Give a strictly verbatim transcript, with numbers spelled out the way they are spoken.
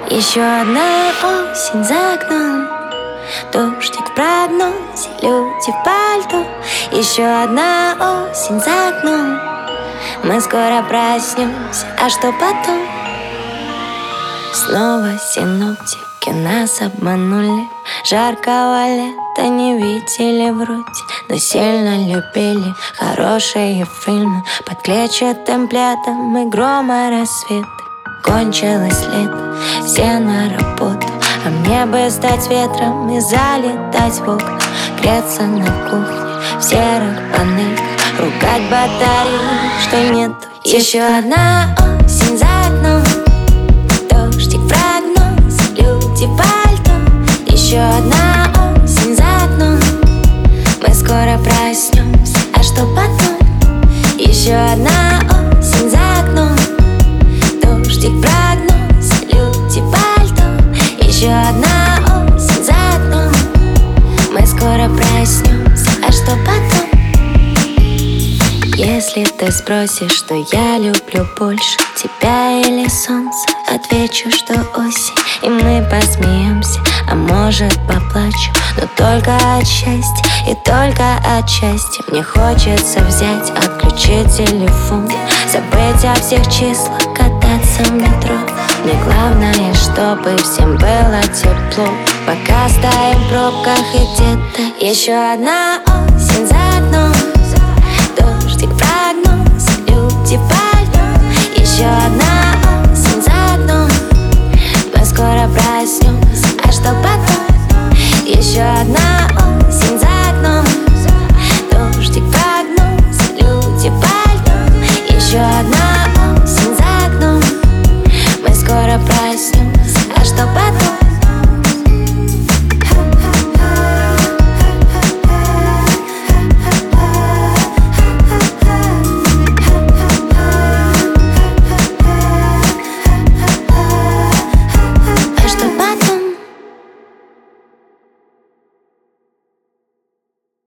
Еще одна осень за окном, дождик в прогнозе, люди в пальто. Еще одна осень за окном, мы скоро проснемся, а что потом? Снова синоптики нас обманули. Жаркого лета не видели вроде, но сильно любили хорошие фильмы под клетчатым пледом и грома рассвета. Кончилось лето, все на работу, а мне бы стать ветром и залетать в окна, греться на кухне в серых панельках, ругать батареи, что нету. Еще одна осень за окном, дождик в прогнозе, люди в пальто. Еще одна осень за окном, мы скоро проснемся, а что потом? Еще одна осень за окном, дождик в прогнозе, люди в пальто. Еще одна осень за окном, мы скоро проснемся, а что потом? Если ты спросишь, что я люблю больше, тебя или солнце, отвечу, что осень. И мы посмеемся, а может поплачу, но только от счастья и только от счастья. Мне хочется взять, отключить телефон, забыть о всех числах, кататься в метро. Мне главное, чтобы всем было тепло, пока стоим в пробках и где-то. Еще одна осень за окном, дождик в прогнозе, люди в пальто. Еще одна осень за окном, мы скоро проснемся, а что потом? Еще одна осень за окном, дождик в прогнозе, люди в пальто. Еще одна осень за окном, мы скоро проснемся, а что потом?